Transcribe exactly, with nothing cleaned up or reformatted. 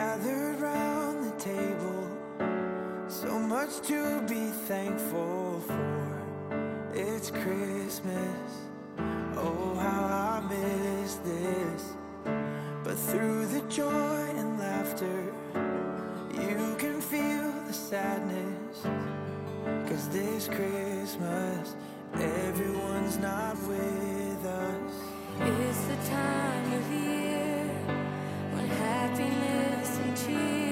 gathered round the table, so much to be thankful for. It's Christmas, oh how I miss this. But through the joy and laughter, you can feel the sadness. 'Cause this Christmas, everyone's not with us. It's the time of year when happiness and cheer